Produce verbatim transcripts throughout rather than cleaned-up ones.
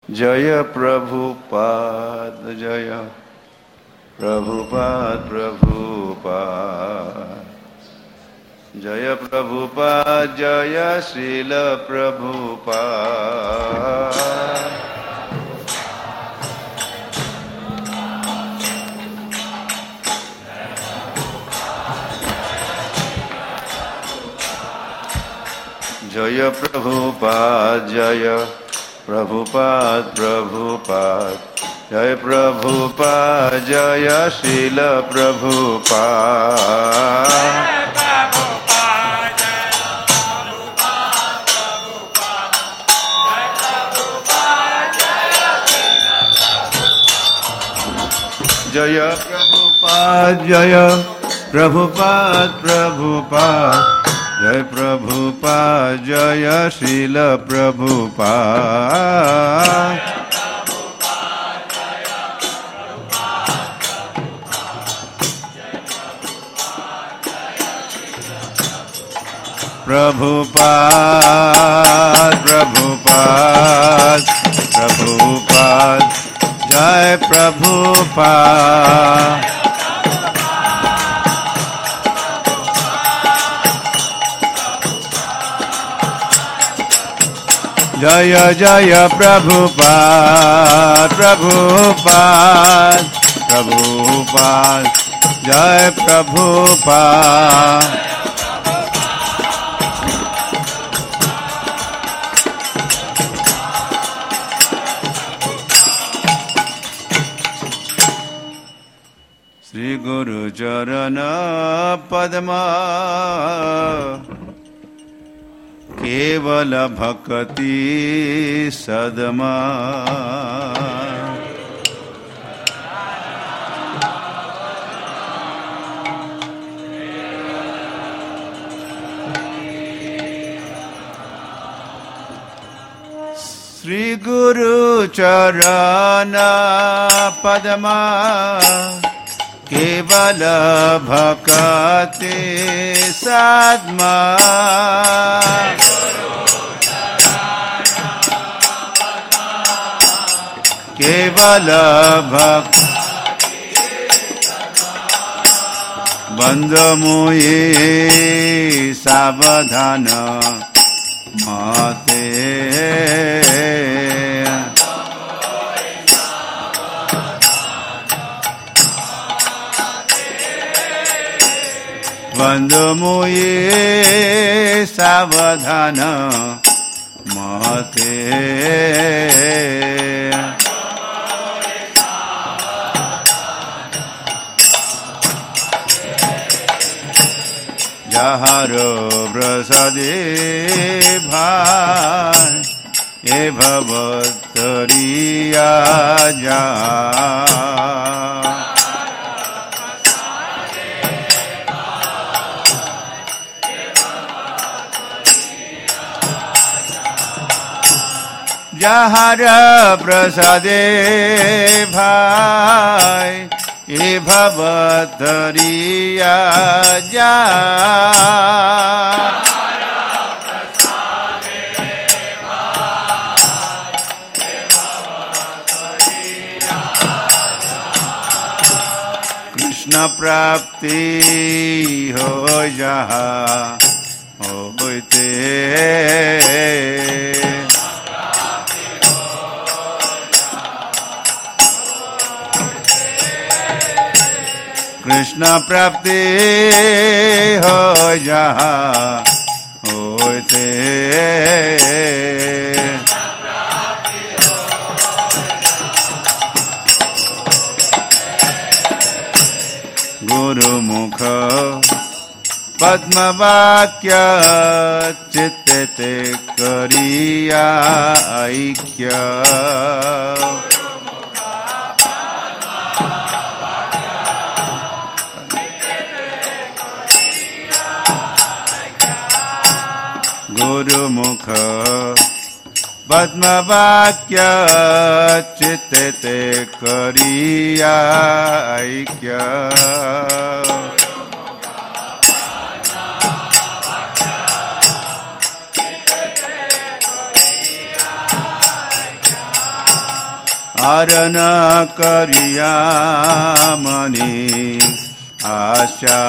जय प्रभुपाद जय प्रभुपाद प्रभुपाद जय प्रभुपाद जय श्रील प्रभुपाद जय प्रभुपाद जय प्रभुपाद प्रभुपाद जय प्रभुपाद जय श्रील प्रभुपाद जय प्रभुपाद जय प्रभुपाद प्रभुपाद जय प्रभुपाद जय श्रील प्रभुपाद प्रभुपाद प्रभुपाद प्रभुपाद जय प्रभुपाद जय जय प्रभुपाद प्रभुपाद प्रभुपाद जय प्रभुपाद श्री गुरु चरण पद्मा केवल भक्ति सदमा श्री गुरु चरण पद्मा केवल भक्ति सदमा केवल भक्ति बंद मोये सावधान माते बंद मोये सावधान माते जहार प्रसादे भाई ए भवतरिया जा जहार प्रसादे भाई ए भवतरिया जा कृष्ण प्राप्ति हो जहाँ होते कृष्ण प्राप्ति हो जहाँ होते गुरुमुख पद्मवाक्य चित्ते करिया ऐक्य गुरुमुख पद्मवाक्य चित्ते करिया ऐक्य आरण करिया मनी आशा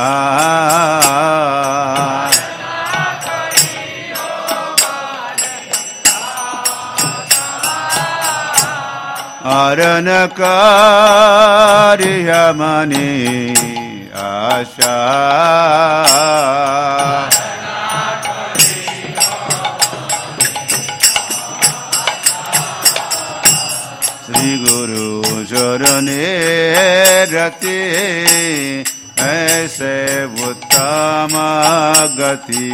आरण करिया मनी आशा श्री गुरु चरणे रति ऐसे उत्तम गति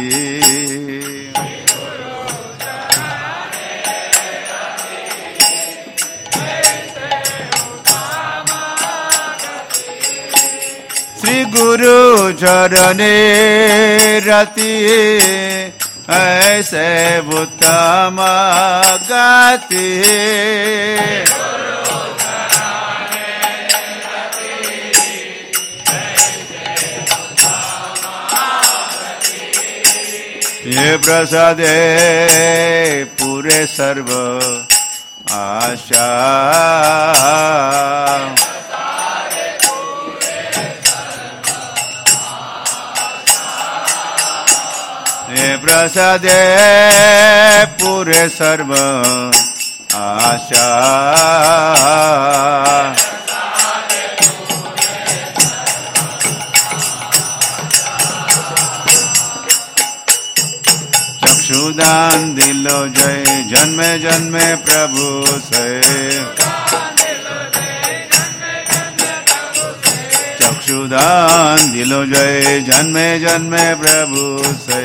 श्री गुरु चरणे रति ऐसे उत्तम गति ये प्रसादे पूरे सर्व आशा ये प्रसादे पूरे सर्व आशा चक्षुदान दिलो जय जन्मे जन्मे प्रभु से चक्षुदान दिलो जय जन्मे जन्मे प्रभु से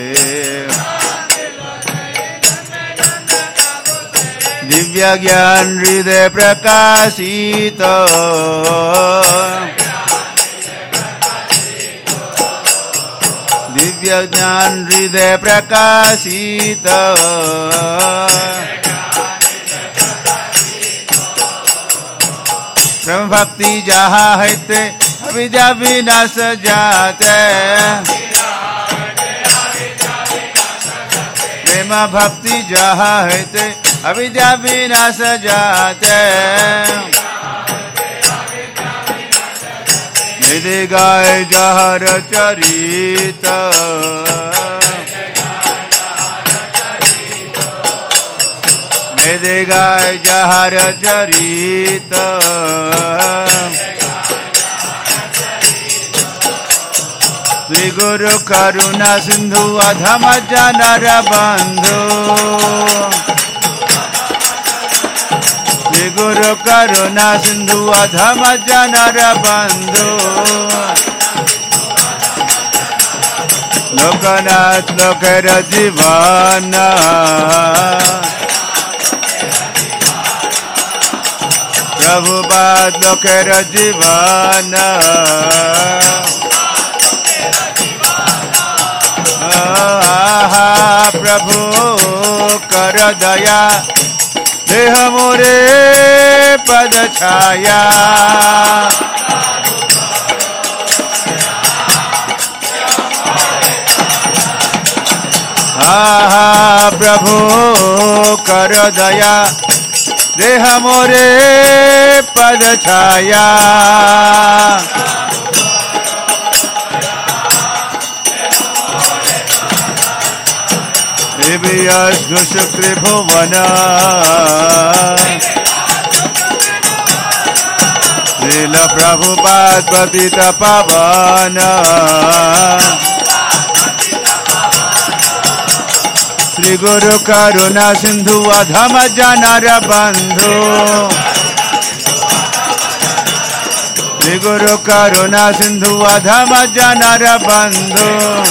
दिव्य ज्ञान हृदय प्रकाशित दिव्य ज्ञान हृदय प्रकाशित ब्रह्म भक्ति जहाँ है ते अविद्या विनाश जाते प्रेम भक्ति जहाँ है ते अविद्या विनाश जाते निधि गाय जहर चरित निधि गाय जहर चरित श्री गुरु करुणा सिंधु अधम जनर बंधु श्री गुरु करुणा सिंधु अधम जनर बंधु लोकनाथ लोकर जीवन प्रभुपाद लोकर जीवन प्रभु कर दया देह मोरे पद छाया आहा प्रभु कर दया देह मोरे पद छाया दिव्यस्नु शुक्र भुवन लील प्रभुपाद पतित पावन श्री गुरु करुणा सिंधु अधम जनर बंधु श्री गुरु करुणा सिंधु अधम जनर बंधु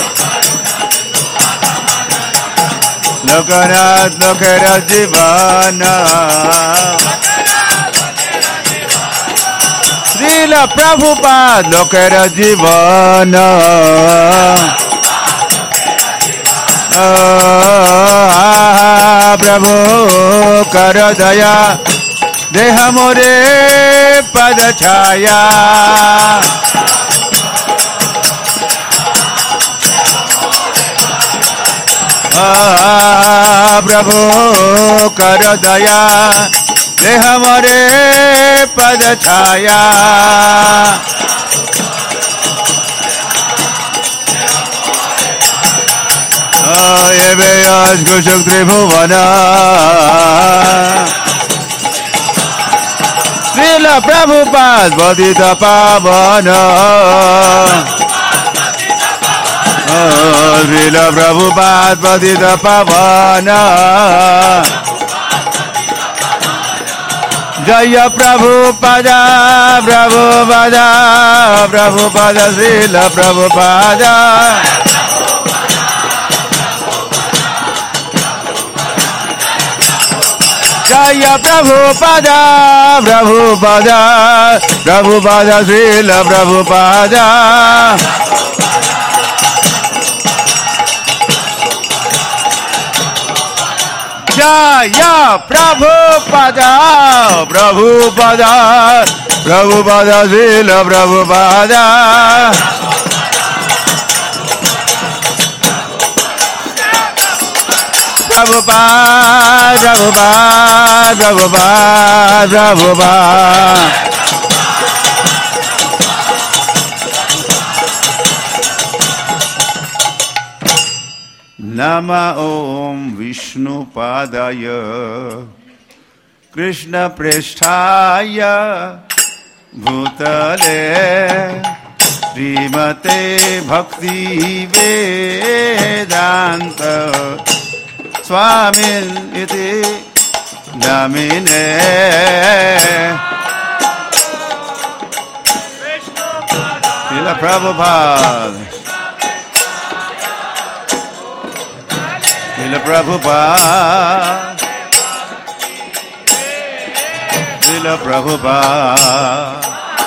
लोकनाथ लोकर जीवन श्रील प्रभुपाद लोकर जीवन प्रभु कर दया देह मोरे पद छाया प्रभु कर दया देह मोरे पद छाया एवे कुशुक त्रिभुवन श्रील प्रभुपाद पतित पावन श्रील प्रभुपाद पतित पावन जय प्रभुपाद प्रभुपाद प्रभुपाद श्रील प्रभुपाद जय प्रभुपाद प्रभुपाद प्रभुपाद श्रील प्रभुपाद जय प्रभुपाद प्रभुपाद प्रभुपाद श्रील प्रभुपाद प्रभुपाद प्रभुपाद प्रभुपाद प्रभुपाद नमः ओम विष्णुपादाय कृष्णप्रेष्ठाय भूतले श्रीमते भक्ति वेदांत स्वामिन् इति नामिने श्रील प्रभुपाद श्रील प्रभुपाद श्रील प्रभुपाद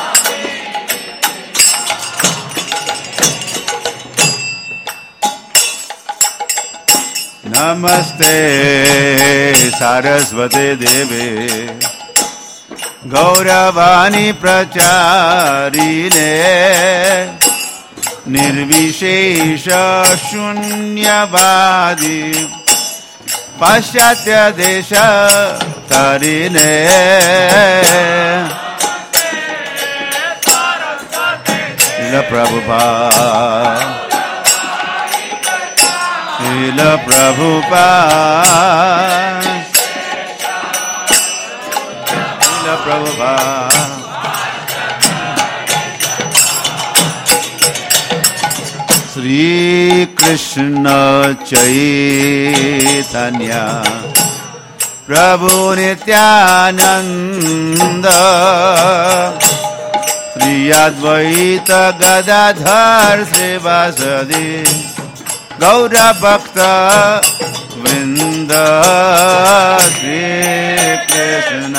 नमस्ते सारस्वते देवे गौरवाणी प्रचारिणे निर्विशेष शून्यवादी पाश्चात्य देश तरिणे श्रील प्रभुपाद श्रील प्रभुपाद श्रील प्रभुपाद श्री कृष्ण चैतन्य प्रभु नित्यानंद श्री अद्वैत गदाधर श्रीवासदि गौर भक्त वृंद श्री कृष्ण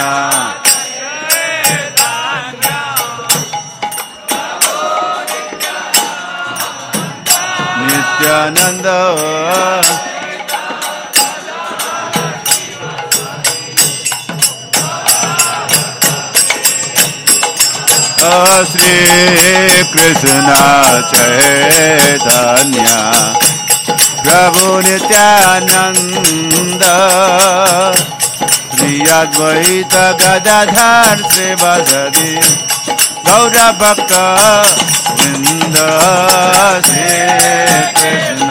नित्यानंद श्री कृष्ण चैतन्य प्रभु नित्यानंद श्री अद्वैत गदाधर श्रीवासदि गौर भक्त वृंद श्री कृष्ण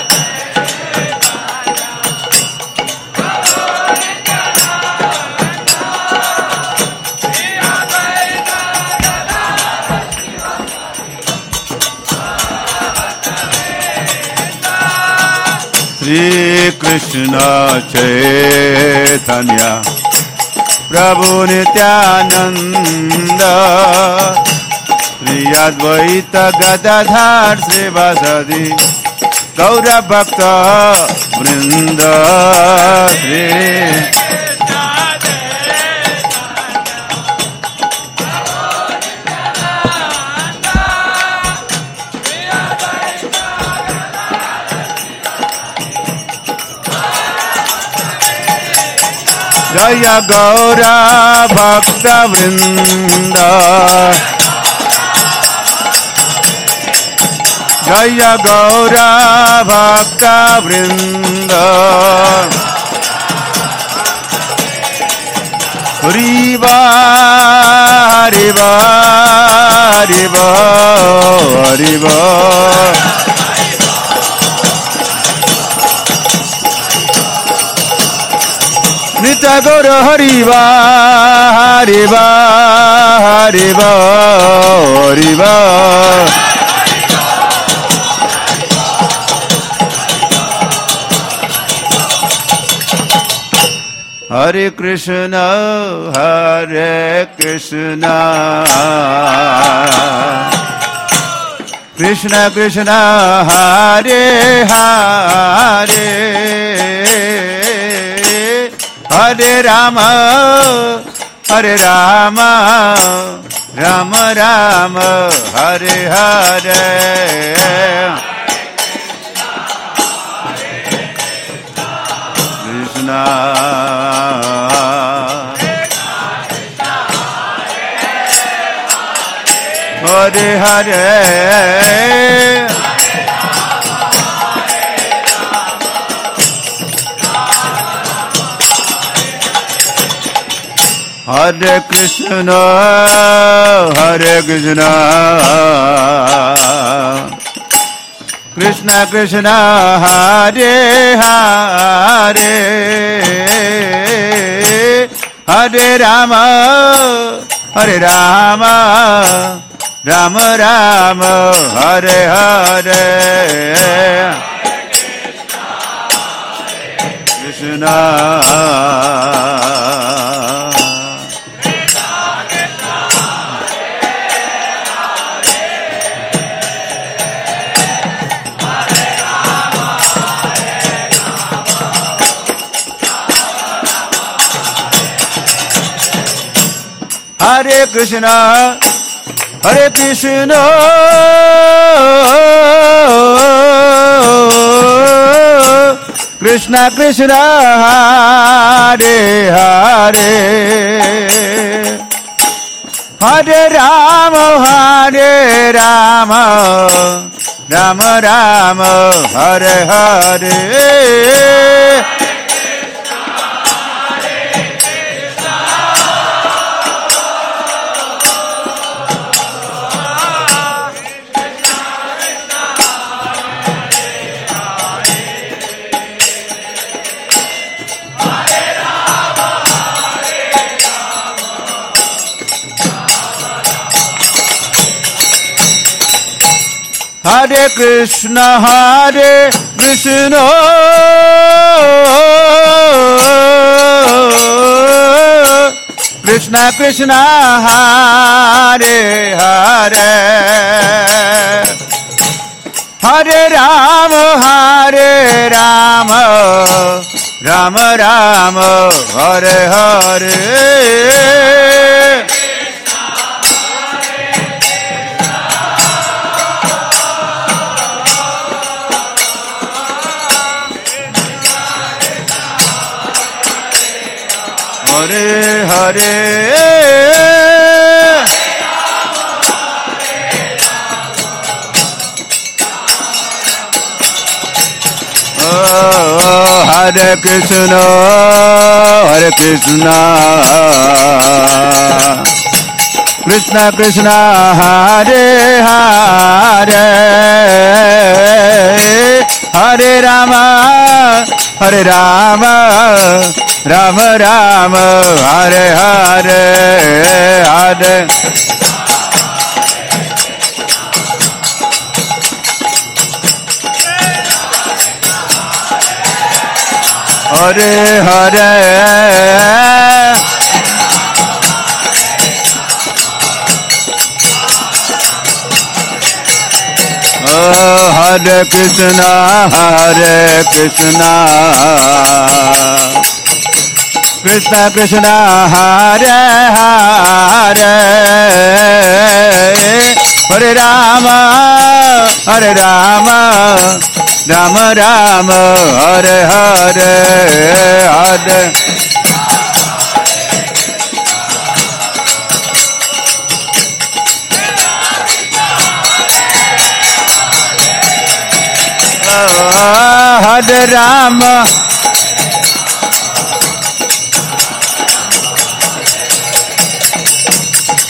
श्री कृष्ण चैतन्य प्रभु नित्यानंद श्री अद्वैत गदाधर श्रीवासदि गौर भक्त वृंद श्री जय गौर भक्त वृंद जय गौर भक्त वृंद हरि बोल Hari Bol, Hari Bol, Hari Bol. Nitya Gaura Hari Bol, Hari Bol, Hari Bol, Hari Bol. Hare Krishna, Hare Krishna, Krishna Krishna, Hare Hare, Hare Rama, Hare Rama, Rama Rama, Hare Hare. Krishna Hare Hare Hare Krishna Hare Krishna Krishna Krishna Hare Hare Hare Rama Hare Rama Rama Rama Hare Hare Krishna Hare Krishna, Hare Krishna, Krishna Krishna, Hare Hare, Hare Rama, Hare Rama, Rama Rama, Hare Hare. Hare Krishna, Hare Krishna, Krishna Krishna, Hare Hare, Hare Rama, Hare Rama, Rama Rama, Hare Hare. Hare Hare Oh Hare Krishna Hare Krishna Krishna Krishna Hare Hare Hare Rama Hare Rama Rama Rama Hare Hare Hare Hare Hare Oh Hare Krishna Hare Krishna Krishna Krishna Hare Hare Hare Rama Hare Rama Rama Rama Hare Hare Hare Hare Rama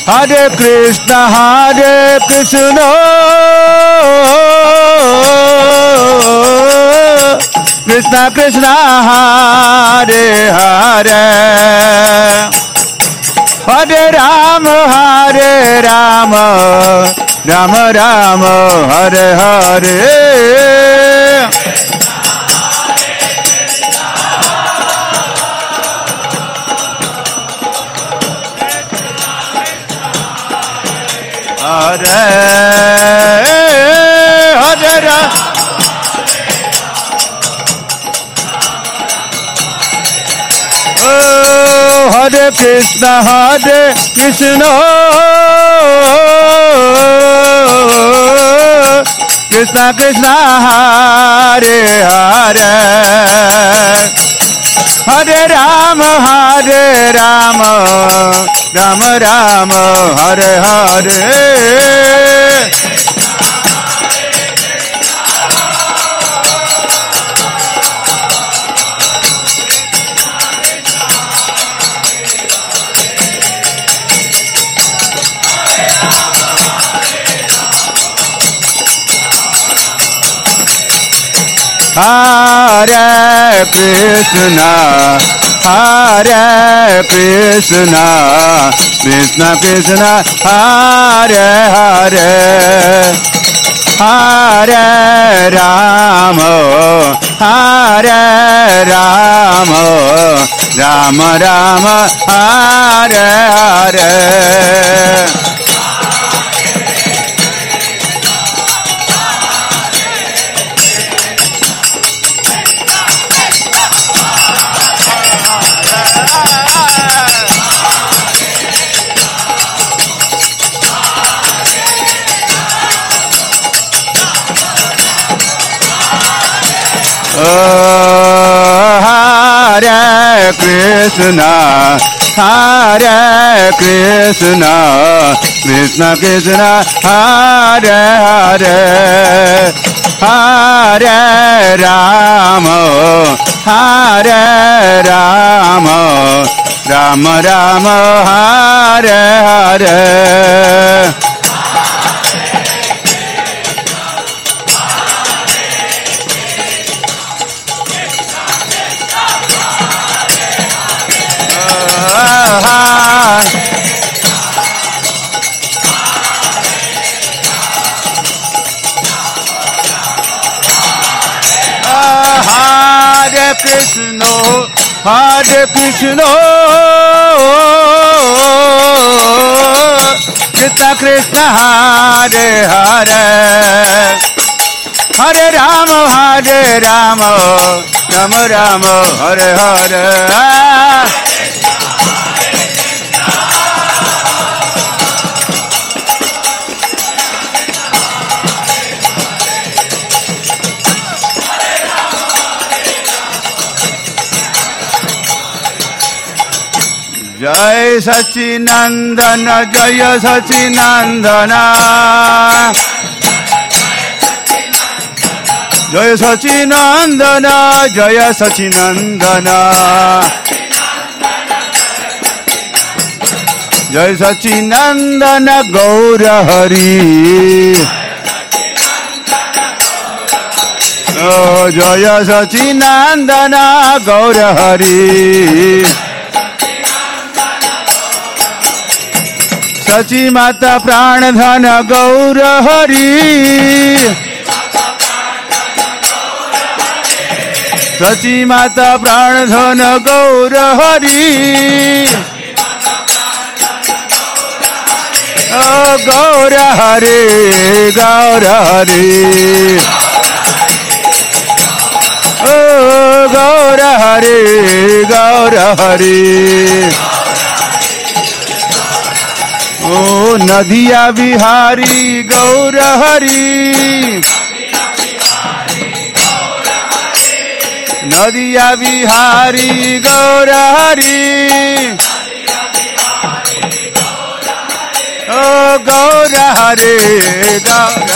Hare Krishna, Hare Krishna, Krishna Krishna, Hare Hare, Hare Rama, Hare Rama, Rama Rama, Hare Hare. Hare Hare Rama, oh Hare Krishna, Hare Krishna, Krishna Krishna, Hare Hare, Hare Rama, Hare Rama, Rama Rama, Hare Hare. Hare Krishna, Hare Krishna, Krishna Krishna, Hare Hare, Hare Rama, Hare Rama, Rama Rama, Hare Hare. Oh, Hare Krishna, Hare Krishna, Krishna Krishna, Hare Hare, Hare Rama, Hare Rama, Rama Rama, Hare Hare. Hare Krishna, Hare Krishna, Krishna Krishna, Hare Hare, Hare Rama, Hare Rama, Rama Rama, Hare Hare. Jai Sachinandana, Jaya Sachinandana, Jaya Sachinandana, Jaya Sachinandana, Jaya Sachinandana, Gaura Hari, oh Jaya Sachinandana, Gaura Hari, सची माता प्राण धन गौर हरि, सची माता प्राण धन गौर हरि, ओ गौर हरि गौर हरि, ओ गौर हरि गौर हरि, ओ नदिया बिहारी गौर हरि, नदिया बिहारी गौर हरि, ओ गौर हरि गौर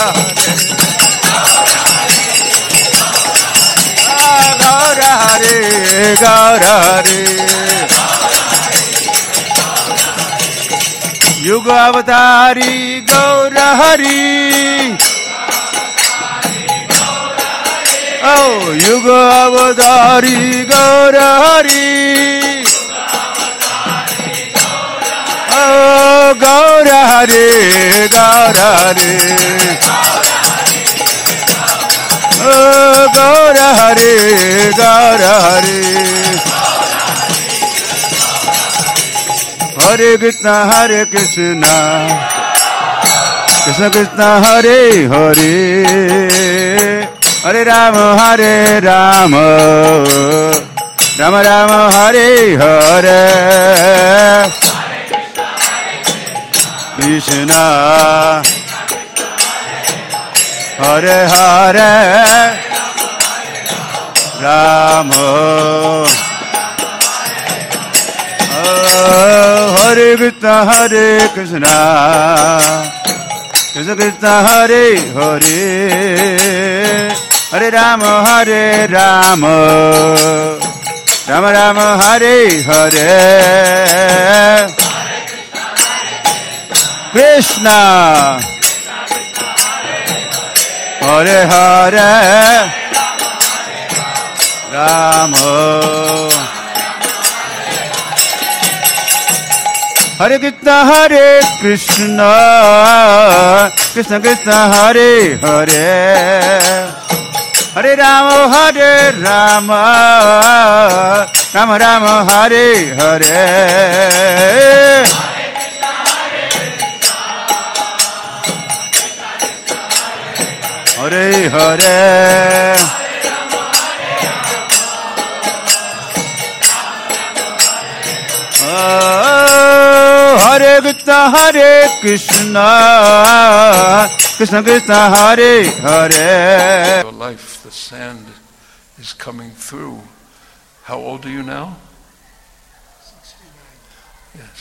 हरि, गौर हरि गौर हरि, युग अवतारी गौर हरि ओ युग अवतारी गौर हरि ओ गौर हरि गौर हरि ओ गौर हरि गौर हरि हरे कृष्णा हरे कृष्णा कृष्ण कृष्णा हरे हरे हरे राम हरे राम राम राम हरे हरे कृष्णा हरे हरे राम हरे कृष्णा हरे कृष्णा कृष्ण कृष्णा हरे हरे हरे राम हरे राम राम राम हरे हरे कृष्णा हरे हरे राम हरे कृष्णा हरे कृष्णा कृष्ण कृष्ण हरे हरे हरे राम हरे राम राम राम हरे हरे हरे हरे हरे कृष्णा हरे Krishna Krishna Krishna Hare Hare. Your life, the sand is coming through. How old are you now? sixty-nine. Yes.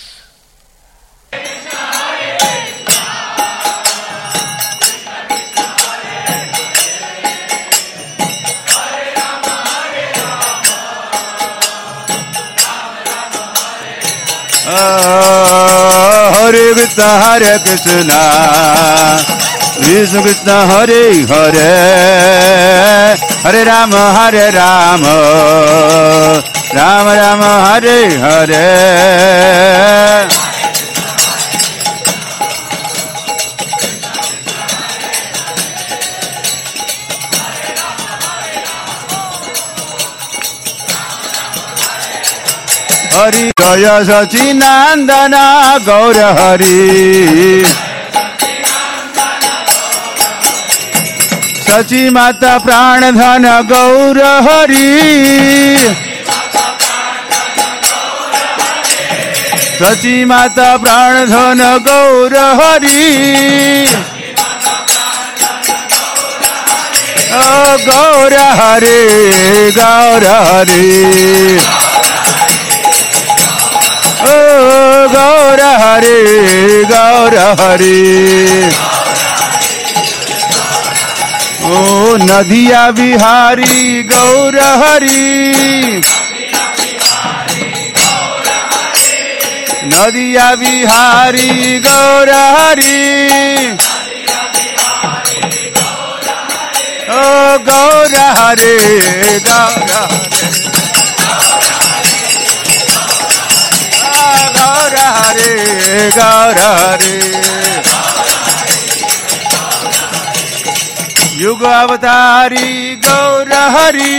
हरे कृष्णा हरे कृष्णा कृष्ण कृष्ण हरे हरे हरे राम हरे राम राम राम हरे हरे हरि जय सचिनंदन गौर हरि सची माता प्राण धन गौर हरि सची माता प्राण धन गौर हरि ओ गौर हरि गौर हरि ओ गौर हरि गौर हरि ओ नदिया बिहारी गौर हरि नदिया बिहारी गौर हरि ओ गौर हरि गौर हरि गौर हरि गौर हरि युग अवतारी गौर हरि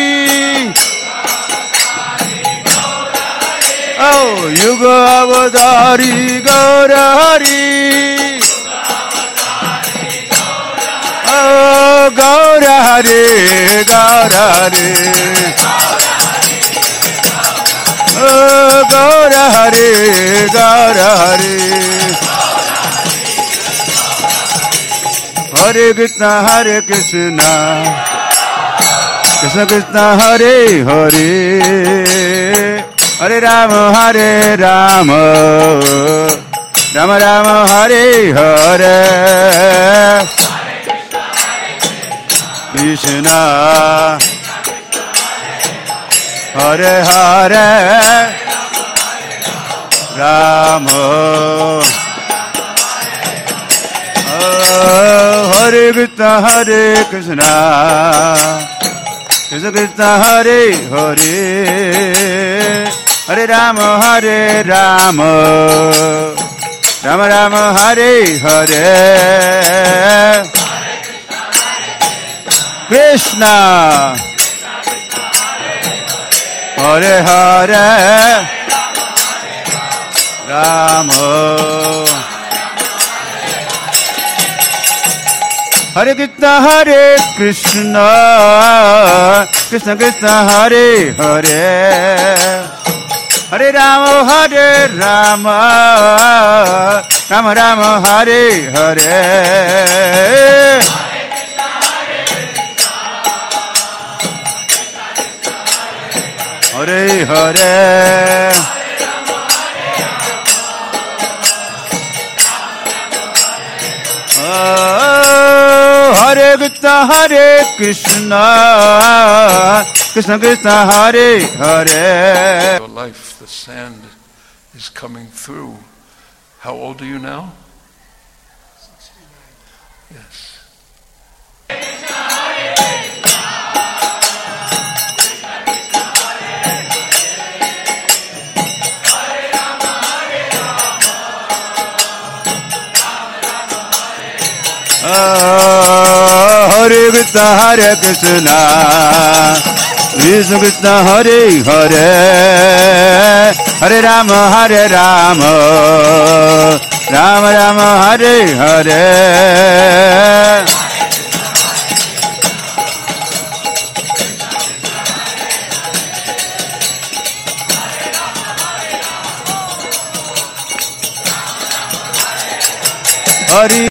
ओ युग अवतारी गौर हरि ओ गौर हरि गौर हरि ओ गौर हरि गौर हरि हरे कृष्णा हरे कृष्णा कृष्ण कृष्णा हरे हरे हरे राम हरे Ram Ram Ram Hare Hare Krishna Hare Hare Ram Krishna Hare Krishna Krishna Krishna Hare Hare Hare Rama Hare Rama Rama Rama Hare Hare Krishna Hare Hare Rama Hare Krishna Hare Krishna Krishna Krishna Hare Hare Hare Rama Hare Rama Rama Rama Hare Hare Hare Hare Hare Krishna Hare Krishna Krishna Krishna Hare Hare Your life, the sand is coming through. How old are you now? Yes. Hare Krishna Hare Krishna Krishna Krishna Hare Hare Hare Rama Hare Rama Rama Rama Hare Hare Hare